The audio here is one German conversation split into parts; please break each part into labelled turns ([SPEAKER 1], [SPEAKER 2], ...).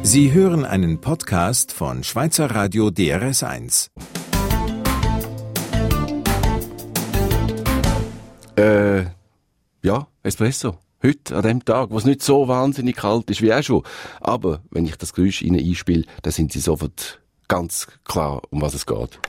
[SPEAKER 1] Sie hören einen Podcast von Schweizer Radio DRS1.
[SPEAKER 2] Ja, Espresso. Heute, an dem Tag, wo es nicht so wahnsinnig kalt ist wie auch schon. Aber wenn ich das Geräusch Ihnen einspiele, dann sind Sie sofort ganz klar, um was es geht.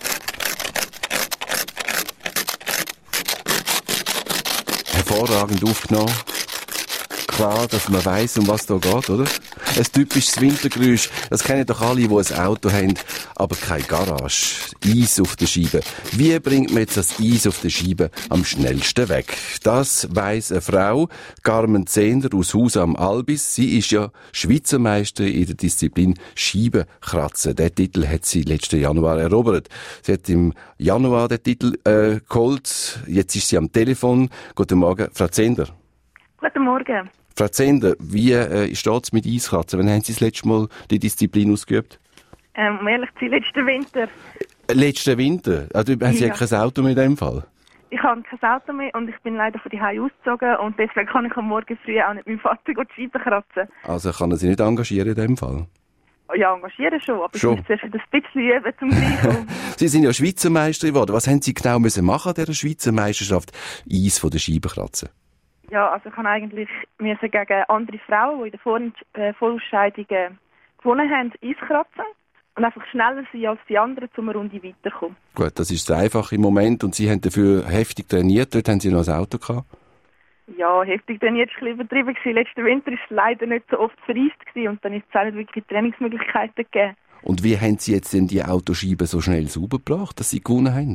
[SPEAKER 2] Hervorragend aufgenommen. Klar, dass man weiss, um was da geht, oder? Ein typisches Wintergeräusch. Das kennen doch alle, die ein Auto haben, aber keine Garage. Eis auf der Scheibe. Wie bringt man jetzt das Eis auf der Scheibe am schnellsten weg? Das weiss eine Frau, Carmen Zehnder aus Haus am Albis. Sie ist ja Schweizer Meisterin in der Disziplin Scheibenkratzen. Den Titel hat sie letzten Januar erobert. Sie hat im Januar den Titel geholt. Jetzt ist sie am Telefon. Guten Morgen, Frau Zehnder.
[SPEAKER 3] Guten Morgen.
[SPEAKER 2] Frau Zehnder, wie steht es mit Eiskratzen? Wann haben Sie das letzte Mal die Disziplin ausgeübt?
[SPEAKER 3] Um ehrlich zu sein, letzten Winter.
[SPEAKER 2] Letzten Winter? Also, haben Sie ja kein Auto mehr in dem Fall?
[SPEAKER 3] Ich habe kein Auto mehr und ich bin leider von die Hause ausgezogen und deswegen kann ich am Morgen früh auch nicht mit meinem Vater die Scheiben kratzen.
[SPEAKER 2] Also kann er Sie nicht engagieren in dem Fall?
[SPEAKER 3] Ja, engagieren schon, aber
[SPEAKER 2] schon.
[SPEAKER 3] Ich muss zuerst ein bisschen üben zum Gleichen.
[SPEAKER 2] Sie sind ja Schweizer Meisterin geworden. Was haben Sie genau müssen machen an dieser Schweizer Meisterschaft Eis von der Scheibe kratzen?
[SPEAKER 3] Ja, also ich habe eigentlich gegen andere Frauen, die in den Vorausscheidungen gewonnen haben, Eis kratzen und einfach schneller sein als die anderen, um eine Runde weiterzukommen.
[SPEAKER 2] Gut, das ist einfach im Moment und Sie haben dafür heftig trainiert. Dort haben Sie noch ein Auto gehabt?
[SPEAKER 3] Ja, heftig trainiert war ein bisschen übertrieben. Letzten Winter war es leider nicht so oft vereist und dann ist es auch nicht wirklich Trainingsmöglichkeiten gegeben.
[SPEAKER 2] Und wie haben Sie jetzt denn die Autoscheiben so schnell sauber gebracht, dass Sie gewonnen haben?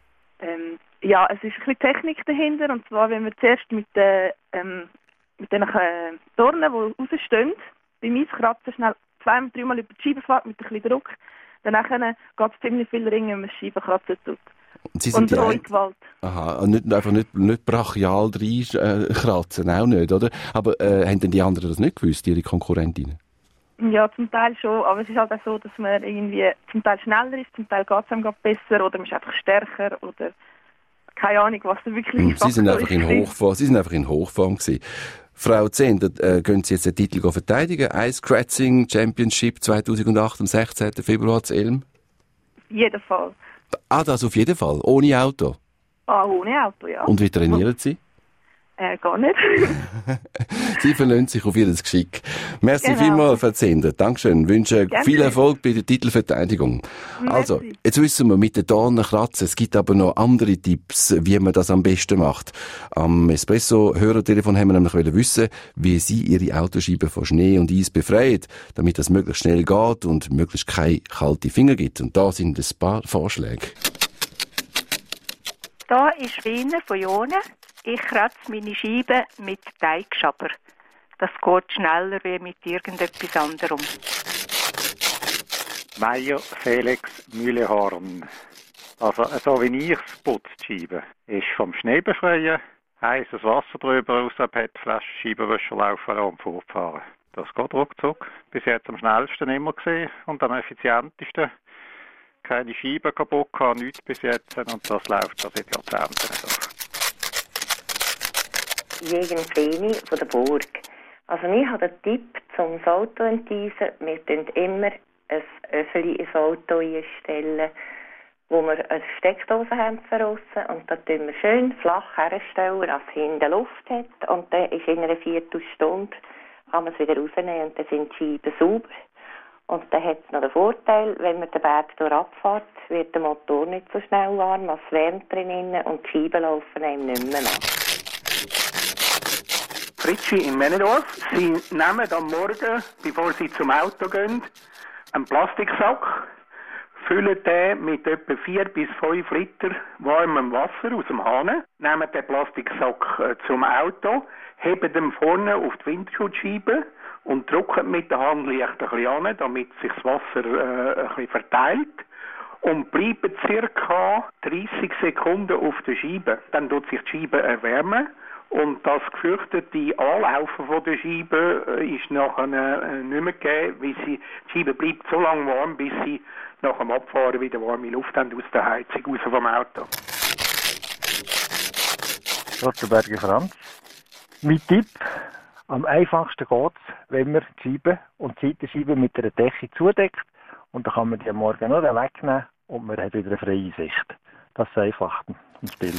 [SPEAKER 3] Ja, es ist ein bisschen Technik dahinter. Und zwar, wenn wir zuerst mit den Dornen, die rausstehen, beim Eiskratzen schnell 2-3 Mal über die Scheibe fährt mit ein bisschen Druck, dann geht es ziemlich viel Ringen, wenn man das Scheibenkratzen tut.
[SPEAKER 2] Und Sie sind
[SPEAKER 3] ohne Gewalt.
[SPEAKER 2] Aha, und einfach nicht brachial reinkratzen, auch nicht, oder? Aber haben denn die anderen das nicht gewusst, Ihre Konkurrentinnen?
[SPEAKER 3] Ja, zum Teil schon, aber es ist halt auch so, dass man irgendwie zum Teil schneller ist, zum Teil geht es einem besser oder man ist einfach stärker oder keine Ahnung, was da wirklich
[SPEAKER 2] Sie sind einfach in Hochform. Sie sind einfach in Hochform gewesen. Frau Zehnder, können Sie jetzt den Titel verteidigen? Ice Kratzing Championship 2008 am 16. Februar zu Elm?
[SPEAKER 3] Auf jeden Fall.
[SPEAKER 2] Ah, das auf jeden Fall? Ohne Auto?
[SPEAKER 3] Ah, ohne Auto, ja.
[SPEAKER 2] Und wie trainieren Sie?
[SPEAKER 3] Gar nicht.
[SPEAKER 2] Sie verlassen sich auf Ihr Geschick. Merci vielmals, Frau Zehnder. Dankeschön. Wünsche viel Erfolg bei der Titelverteidigung.
[SPEAKER 3] Merci.
[SPEAKER 2] Also, jetzt wissen wir mit den Dornen kratzen. Es gibt aber noch andere Tipps, wie man das am besten macht. Am Espresso-Hörertelefon haben wir nämlich wissen, wie Sie Ihre Autoscheiben von Schnee und Eis befreien, damit das möglichst schnell geht und möglichst keine kalten Finger gibt. Und da sind ein paar Vorschläge.
[SPEAKER 4] Da ist Wiener von Jona. Ich kratze meine Scheiben mit Teigschaber. Das geht schneller wie mit irgendetwas anderem.
[SPEAKER 5] Meier Felix Mühlehorn. Also, so wie ich es putze, die Scheibe, ist vom Schnee befreien, heißes Wasser drüber raus, PET-Flasche, Scheibenwäscher laufen und fortfahren. Das geht ruckzuck. Bis jetzt am schnellsten immer gesehen und am effizientesten. Keine Scheiben kaputt gehabt, nichts bis jetzt und das läuft schon seit Jahrzehnten so.
[SPEAKER 6] Jegen Vreni von der Burg. Also ich habe den Tipp zum Auto enteisen. Wir tun immer ein Öffeli ins Auto einstellen, wo wir eine Steckdose haben für aussen. Und da tun wir schön flach herstellen, dass es hinten Luft hat. Und dann ist in einer Viertelstunde kann man es wieder rausnehmen und dann sind die Scheiben sauber. Und dann hat es noch den Vorteil, wenn man den Berg abfährt, wird der Motor nicht so schnell warm, es wärmt drinnen und die Scheiben laufen einem nicht mehr nach.
[SPEAKER 7] Fritschi in Männendorf. Sie nehmen am Morgen, bevor Sie zum Auto gehen, einen Plastiksack, füllen den mit etwa 4 bis 5 Liter warmem Wasser aus dem Hahn, nehmen den Plastiksack zum Auto, heben den vorne auf die Windschutzscheibe und drücken mit der Hand leicht ein bisschen an, damit sich das Wasser ein bisschen verteilt. Und bleiben ca. 30 Sekunden auf der Scheibe. Dann tut sich die Scheibe erwärmen. Und das gefürchtete Anlaufen von der Scheibe ist nachher nicht mehr gegeben, weil die Scheibe bleibt so lange warm, bis sie nach dem Abfahren wieder warme Luft haben aus der Heizung, raus vom Auto.
[SPEAKER 8] Rotterberger Franz. Mein Tipp, Am einfachsten geht es, wenn man die Scheibe und die Seitenscheibe mit einer Decke zudeckt. Und dann kann man die am Morgen noch wegnehmen und man hat wieder eine freie Sicht. Das vereinfacht das Bild.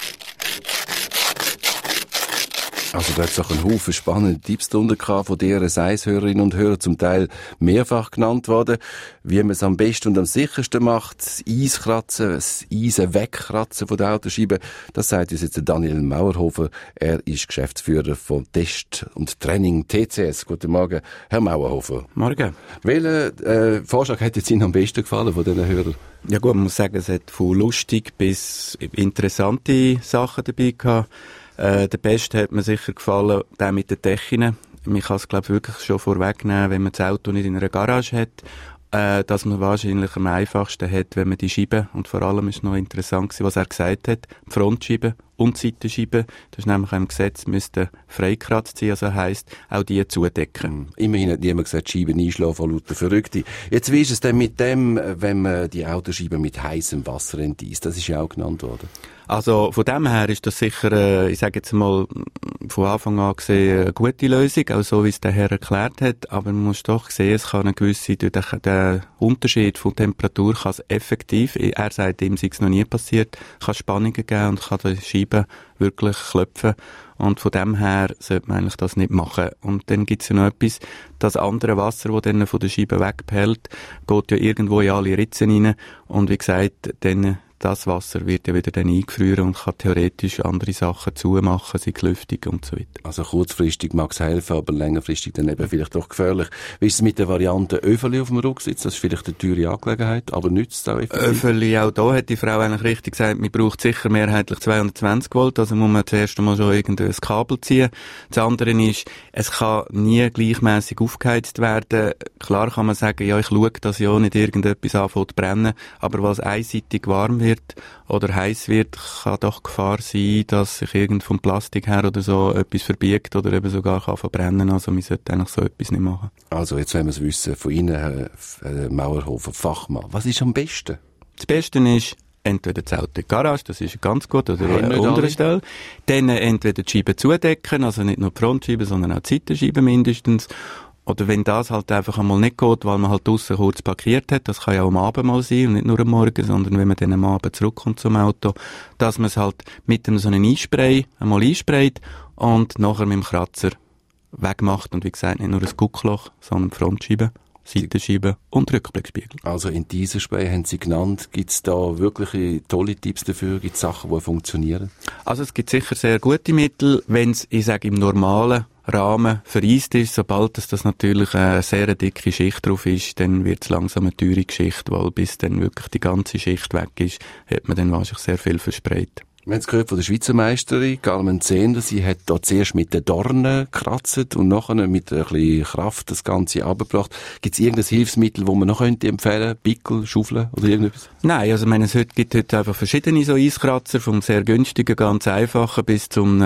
[SPEAKER 2] Also da hat es auch einen Haufen spannende Tipps drunter gehabt, von DRS1-Hörerinnen und Hörer, zum Teil mehrfach genannt worden, wie man es am besten und am sichersten macht. Das Eiskratzen, das Eisen wegkratzen von der Autoscheibe. Das sagt uns jetzt Daniel Mauerhofer. Er ist Geschäftsführer von Test und Training TCS. Guten Morgen, Herr Mauerhofer.
[SPEAKER 9] Morgen.
[SPEAKER 2] Welcher Vorschlag hat jetzt Ihnen am besten gefallen von diesen Hörern?
[SPEAKER 9] Ja gut, man muss sagen, es hat von lustig bis interessante Sachen dabei gehabt. Der beste hat mir sicher gefallen, der mit den Dächern. Man kann es, glaube ich, wirklich schon vorwegnehmen, wenn man das Auto nicht in einer Garage hat, dass man wahrscheinlich am einfachsten hat, wenn man die Scheiben, und vor allem ist noch interessant gewesen, was er gesagt hat, die Frontscheiben und die Seitenscheiben, das ist nämlich im Gesetz, müssten freikratzt sein, also heisst, auch die zudecken.
[SPEAKER 2] Immerhin hat niemand gesagt, Scheiben einschlafen von lauter Verrückte. Jetzt, wie ist es denn mit dem, wenn man die Autoscheiben mit heißem Wasser enteist? Das ist ja auch genannt worden.
[SPEAKER 9] Also von dem her ist das sicher, ich sage jetzt mal, von Anfang an gesehen, eine gute Lösung, auch so wie es der Herr erklärt hat, aber man muss doch sehen, es kann eine gewisse, durch den Unterschied von Temperatur kann es effektiv, er sagt, ihm sei es noch nie passiert, kann Spannungen geben und kann die Scheibe wirklich klopfen. Und von dem her sollte man eigentlich das nicht machen. Und dann gibt's ja noch etwas, das andere Wasser, das dann von der Scheibe wegperlt, geht ja irgendwo in alle Ritzen rein. Und wie gesagt, dann das Wasser wird ja wieder dann eingefrieren und kann theoretisch andere Sachen zumachen, sei Lüftung und so weiter.
[SPEAKER 2] Also kurzfristig mag es helfen, aber längerfristig dann eben vielleicht doch gefährlich. Wie ist es mit der Variante Öffeli auf dem Rücksitz? Das ist vielleicht eine teure Angelegenheit, aber nützt es auch effektiv?
[SPEAKER 9] Öffeli, auch da hat die Frau eigentlich richtig gesagt, man braucht sicher mehrheitlich 220 Volt, also muss man zuerst einmal schon irgendein Kabel ziehen. Das andere ist, es kann nie gleichmäßig aufgeheizt werden. Klar kann man sagen, ja, ich schaue, dass ja nicht irgendetwas anfängt zu brennen, aber was einseitig warm wird oder heiß wird, kann doch Gefahr sein, dass sich irgend vom Plastik her oder so etwas verbiegt oder eben sogar kann verbrennen. Also man sollte eigentlich so etwas nicht machen.
[SPEAKER 2] Also jetzt wollen wir es wissen von Ihnen, Herr Mauerhofer, Fachmann. Was ist am besten?
[SPEAKER 9] Das Beste ist, entweder das Auto in die Garage, das ist ganz gut, oder an unterer Stelle. Dann entweder die Scheiben zudecken, also nicht nur die Frontscheiben, sondern auch die Seitenscheiben mindestens. Oder wenn das halt einfach einmal nicht geht, weil man halt draussen kurz parkiert hat, das kann ja auch am Abend mal sein und nicht nur am Morgen, sondern wenn man dann am Abend zurückkommt zum Auto, dass man es halt mit so einem Einspray einmal einsprayt und nachher mit dem Kratzer wegmacht und wie gesagt nicht nur ein Guckloch, sondern die Frontscheibe, Seitenscheibe und Rückblickspiegel.
[SPEAKER 2] Also in diesem Spray haben Sie genannt, gibt es da wirklich tolle Tipps dafür, gibt es Sachen, die funktionieren? Also
[SPEAKER 9] es gibt sicher sehr gute Mittel, wenn es, ich sage, im normalen Rahmen vereist ist. Sobald das natürlich eine sehr dicke Schicht drauf ist, dann wird es langsam eine teure Geschichte, weil bis dann wirklich die ganze Schicht weg ist, hat man dann wahrscheinlich sehr viel versprayt.
[SPEAKER 2] Wir haben es gehört von der Schweizer Meisterin, Carmen Zehnder. Sie hat da zuerst mit den Dornen gekratzt und nachher mit ein bisschen Kraft das Ganze abgebracht. Gibt es irgendein Hilfsmittel, das man noch empfehlen könnte? Pickel, Schaufeln oder irgendetwas?
[SPEAKER 9] Nein, also ich meine, es gibt heute einfach verschiedene so Eiskratzer, vom sehr günstigen, ganz einfachen bis zum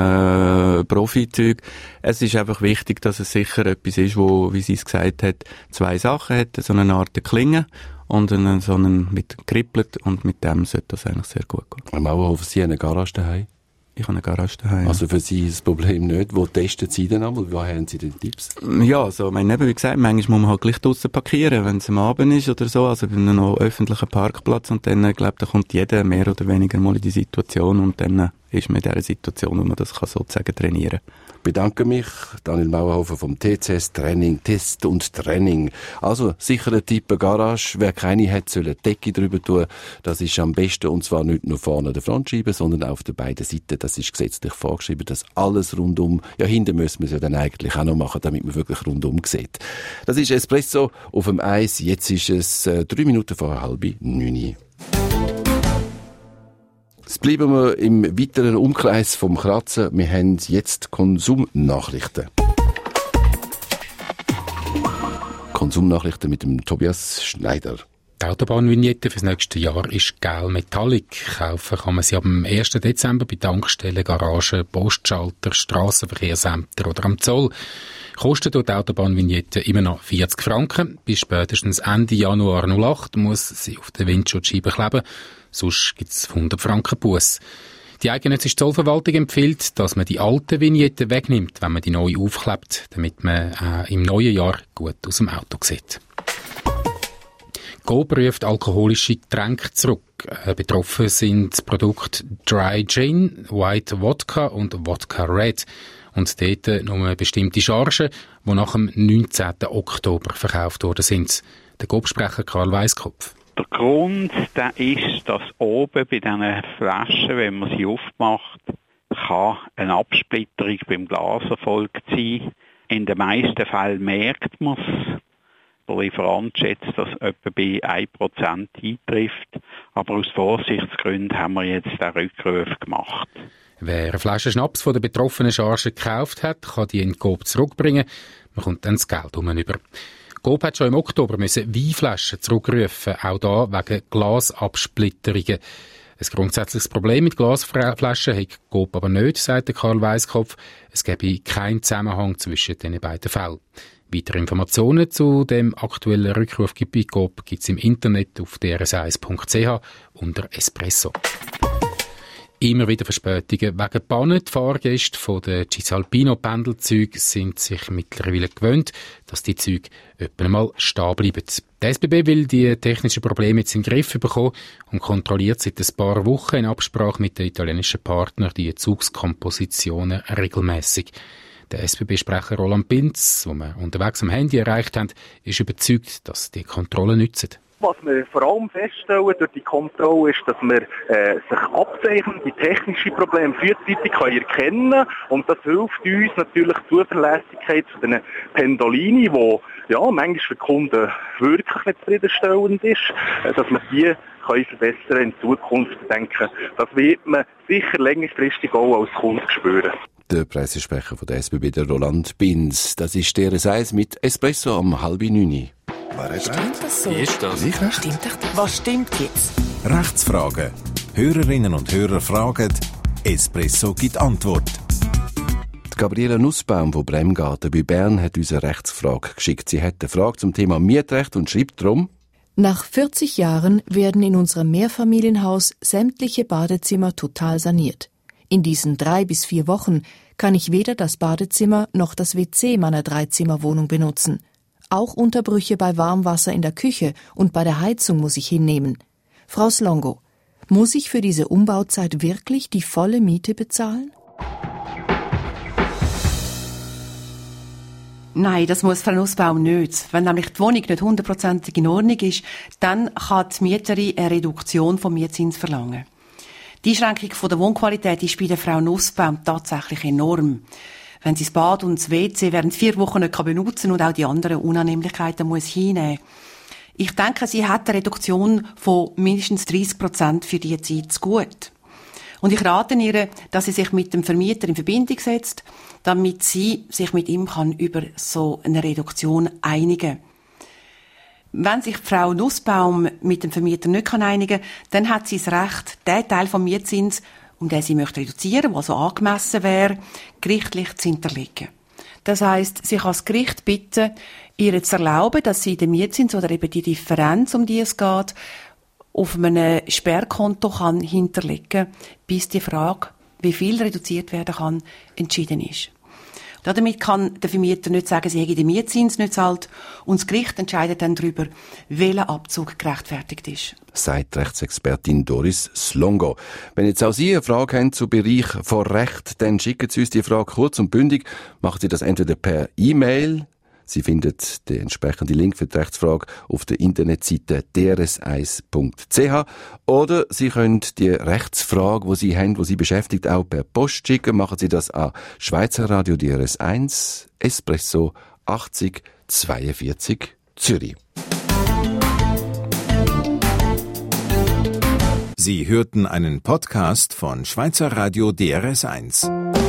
[SPEAKER 9] Profi-Zeug. Es ist einfach wichtig, dass es sicher etwas ist, wo, wie sie es gesagt hat, zwei Sachen hat, so eine Art Klinge und so einen mit kribbelt und mit dem sollte das eigentlich sehr gut gehen.
[SPEAKER 2] Herr Mauerhofer, Sie haben eine Garage daheim?
[SPEAKER 9] Ich habe eine Garage daheim.
[SPEAKER 2] Also für Sie ist das Problem nicht. Wo testen Sie denn einmal? Woher haben Sie denn Tipps?
[SPEAKER 9] Ja, also, wie gesagt, manchmal muss man halt gleich draussen parkieren, wenn es am Abend ist oder so, also bei einem noch öffentlichen Parkplatz und dann, da kommt jeder mehr oder weniger mal in die Situation und dann ist man in dieser Situation, wo man das kann sozusagen trainieren kann.
[SPEAKER 2] Ich bedanke mich, Daniel Mauerhofer vom TCS Training, Test und Training. Also, sicher ein Tipp, eine Garage. Wer keine hat, soll eine Decke drüber tun. Das ist am besten, und zwar nicht nur vorne an der Frontscheibe, sondern auf den beiden Seiten. Das ist gesetzlich vorgeschrieben, dass alles rundum, ja, hinten müssen wir es ja dann eigentlich auch noch machen, damit man wirklich rundum sieht. Das ist Espresso auf dem Eis. Jetzt ist es 3 Minuten vor 8:30. Jetzt bleiben wir im weiteren Umkreis vom Kratzen. Wir haben jetzt Konsumnachrichten. Konsumnachrichten mit dem Tobias Schneider.
[SPEAKER 10] Die Autobahnvignette für das nächste Jahr ist Gel Metallic. Kaufen kann man sie ab dem 1. Dezember bei Tankstellen, Garagen, Postschalter, Strassenverkehrsämtern oder am Zoll. Kostet die Autobahnvignette immer noch 40 Franken. Bis spätestens Ende Januar 2008 muss sie auf der Windschutzscheibe kleben. Sonst gibt es 100 Franken Buss. Die eidgenössische Zollverwaltung empfiehlt, dass man die alten Vignetten wegnimmt, wenn man die neue aufklebt, damit man im neuen Jahr gut aus dem Auto sieht. Coop ruft alkoholische Getränke zurück. Betroffen sind das Produkt Dry Gin, White Vodka und Vodka Red. Und dort nur bestimmte Chargen, die nach dem 19. Oktober verkauft worden sind. Der Coop-Sprecher Karl Weisskopf.
[SPEAKER 11] Der Grund der ist, dass oben bei diesen Flaschen, wenn man sie aufmacht, kann eine Absplitterung beim Glas erfolgt sein. In den meisten Fällen merkt man es. Der Lieferant schätzt, dass etwa bei 1% eintrifft. Aber aus Vorsichtsgründen haben wir jetzt den Rückruf gemacht.
[SPEAKER 10] Wer eine Flasche Schnaps von der betroffenen Charge gekauft hat, kann die in Coop zurückbringen. Man kommt dann das Geld über. Coop hat schon im Oktober Weinflaschen zurückrufen, auch da wegen Glasabsplitterungen. Ein grundsätzliches Problem mit Glasflaschen hat Coop aber nicht, sagt Karl Weisskopf. Es gäbe keinen Zusammenhang zwischen den beiden Fällen. Weitere Informationen zu dem aktuellen Rückruf bei Coop gibt es im Internet auf drs1.ch unter Espresso. Immer wieder Verspätungen wegen Pannen. Die Fahrgäste von den Cisalpino-Pendelzügen sind sich mittlerweile gewöhnt, dass die Züge etwa einmal stehen bleiben. Die SBB will die technischen Probleme jetzt in den Griff bekommen und kontrolliert seit ein paar Wochen in Absprache mit den italienischen Partnern die Zugskompositionen regelmäßig. Der SBB-Sprecher Roland Binz, den wir unterwegs am Handy erreicht haben, ist überzeugt, dass die Kontrollen nützen.
[SPEAKER 12] Was wir vor allem feststellen durch die Kontrolle ist, dass wir sich abzeichnen, die technischen Probleme frühzeitig erkennen und das hilft uns natürlich die Zuverlässigkeit von den Pendolini, die manchmal für die Kunden wirklich nicht zufriedenstellend ist, dass wir die verbessern in Zukunft. Ich denke, das wird man sicher längerfristig auch als Kunde spüren.
[SPEAKER 2] Der Pressesprecher von der SBB, der Roland Binz. Das ist DRS1 mit Espresso am 8:30.
[SPEAKER 1] Stimmt
[SPEAKER 13] das so?
[SPEAKER 1] Wie ist das?
[SPEAKER 13] Ich recht? Stimmt doch das? Was stimmt jetzt?
[SPEAKER 1] Rechtsfragen. Hörerinnen und Hörer fragen, Espresso gibt Antwort.
[SPEAKER 2] Die Gabriela Nussbaum von Bremgarten bei Bern hat uns eine Rechtsfrage geschickt. Sie hat eine Frage zum Thema Mietrecht und schreibt darum:
[SPEAKER 14] Nach 40 Jahren werden in unserem Mehrfamilienhaus sämtliche Badezimmer total saniert. In diesen 3 bis 4 Wochen kann ich weder das Badezimmer noch das WC meiner 3-Zimmer-Wohnung benutzen. Auch Unterbrüche bei Warmwasser in der Küche und bei der Heizung muss ich hinnehmen. Frau Slongo, muss ich für diese Umbauzeit wirklich die volle Miete bezahlen?
[SPEAKER 13] Nein, das muss Frau Nussbaum nicht. Wenn nämlich die Wohnung nicht 100% in Ordnung ist, dann kann die Mieterin eine Reduktion vom Mietzins verlangen. Die Einschränkung von der Wohnqualität ist bei der Frau Nussbaum tatsächlich enorm. Wenn sie das Bad und das WC während 4 Wochen nicht benutzen und auch die anderen Unannehmlichkeiten muss hinnehmen. Ich denke, sie hat eine Reduktion von mindestens 30% für diese Zeit zu gut. Und ich rate ihr, dass sie sich mit dem Vermieter in Verbindung setzt, damit sie sich mit ihm über so eine Reduktion einigen kann. Wenn sich Frau Nussbaum mit dem Vermieter nicht einigen kann, dann hat sie das Recht, den Teil vom Mietzins, um den sie möchte reduzieren, was so angemessen wäre, gerichtlich zu hinterlegen. Das heisst, sie kann das Gericht bitten, ihr zu erlauben, dass sie den Mietzins oder eben die Differenz, um die es geht, auf einem Sperrkonto kann hinterlegen, bis die Frage, wie viel reduziert werden kann, entschieden ist. Damit kann der Vermieter nicht sagen, sie hätte den Mietzins nicht zahlt und das Gericht entscheidet dann darüber, welcher Abzug gerechtfertigt ist.
[SPEAKER 2] Sagt Rechtsexpertin Doris Slongo. Wenn jetzt auch Sie eine Frage haben zu Bereich von Recht, dann schicken Sie uns die Frage kurz und bündig. Machen Sie das entweder per E-Mail. Sie finden den entsprechenden Link für die Rechtsfrage auf der Internetseite drs1.ch oder Sie können die Rechtsfrage, die Sie haben, die Sie beschäftigt, auch per Post schicken. Machen Sie das an Schweizer Radio DRS1, Espresso 80 42 Zürich.
[SPEAKER 1] Sie hörten einen Podcast von Schweizer Radio DRS1.